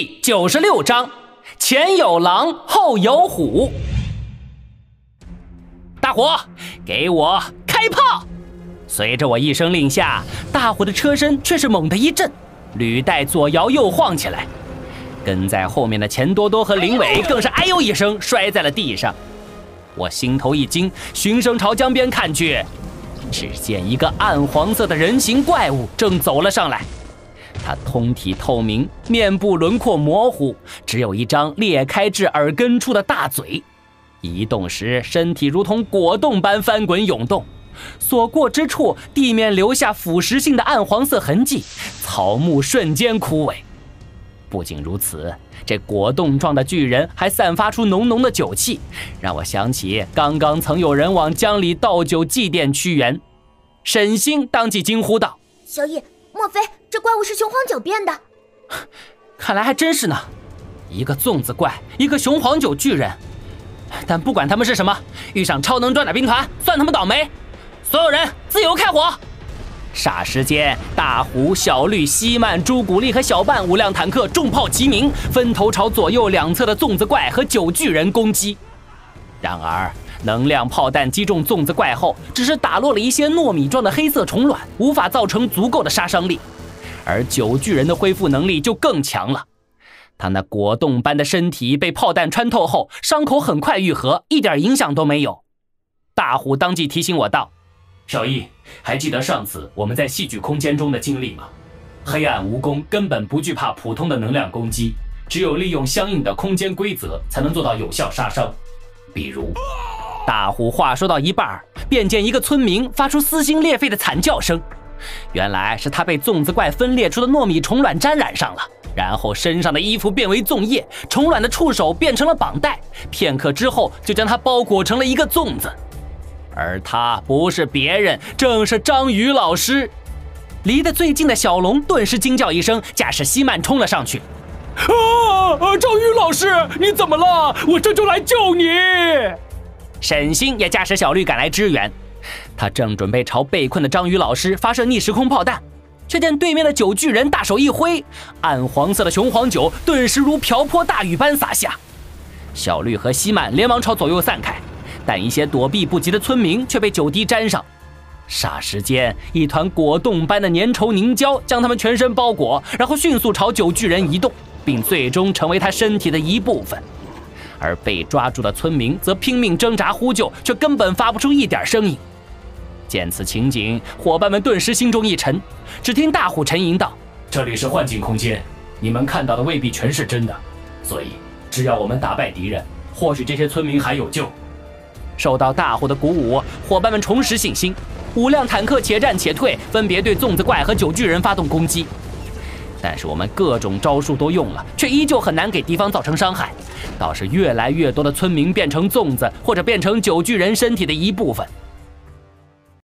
第96章，前有狼，后有虎。大虎，给我开炮！随着我一声令下，大虎的车身却是猛地一震，履带左摇右晃起来。跟在后面的钱多多和林伟更是哎呦一声摔在了地上。我心头一惊，循声朝江边看去，只见一个暗黄色的人形怪物正走了上来。他通体透明，面部轮廓模糊，只有一张裂开至耳根处的大嘴。移动时，身体如同果冻般翻滚涌动，所过之处，地面留下腐蚀性的暗黄色痕迹，草木瞬间枯萎。不仅如此，这果冻状的巨人还散发出浓浓的酒气，让我想起刚刚曾有人往江里倒酒祭奠屈原。沈星当即惊呼道：“ 小易，莫非这怪物是雄黄酒变的？” 看来还真是呢，一个粽子怪，一个雄黄酒巨人。但不管他们是什么，遇上超能装甲兵团，算他们倒霉。所有人自由开火！霎时间，大虎、小绿、西曼、朱古力和小半5辆坦克重炮齐鸣，分头朝左右两侧的粽子怪和酒巨人攻击。然而，能量炮弹击中粽子怪后，只是打落了一些糯米状的黑色虫卵，无法造成足够的杀伤力。而酒巨人的恢复能力就更强了，他那果冻般的身体被炮弹穿透后，伤口很快愈合，一点影响都没有。大虎当即提醒我道：“ 小易，还记得上次我们在戏剧空间中的经历吗？黑暗蜈蚣根本不惧怕普通的能量攻击，只有利用相应的空间规则才能做到有效杀伤。比如……” 大虎话说到一半，便见一个村民发出撕心裂肺的惨叫声。原来是他被粽子怪分裂出的糯米虫卵沾染上了，然后身上的衣服变为粽叶，虫卵的触手变成了绑带，片刻之后就将它包裹成了一个粽子。而他不是别人，正是章鱼老师。离得最近的小龙顿时惊叫一声，驾驶西曼冲了上去。 章鱼老师，你怎么了？我这就来救你！ 沈星也驾驶小绿赶来支援，他正准备朝被困的章鱼老师发射逆时空炮弹，却见对面的酒巨人大手一挥，暗黄色的雄黄酒顿时如瓢泼大雨般洒下。小绿和西曼连忙朝左右散开，但一些躲避不及的村民却被酒滴沾上。霎时间，一团果冻般的粘稠凝胶将他们全身包裹，然后迅速朝酒巨人移动，并最终成为他身体的一部分。而被抓住的村民则拼命挣扎呼救，却根本发不出一点声音。见此情景，伙伴们顿时心中一沉，只听大虎沉吟道：“ 这里是幻境空间，你们看到的未必全是真的，所以只要我们打败敌人，或许这些村民还有救。” 受到大虎的鼓舞，伙伴们重拾信心，5辆坦克且战且退，分别对粽子怪和酒巨人发动攻击。但是我们各种招数都用了，却依旧很难给敌方造成伤害，倒是越来越多的村民变成粽子，或者变成酒巨人身体的一部分。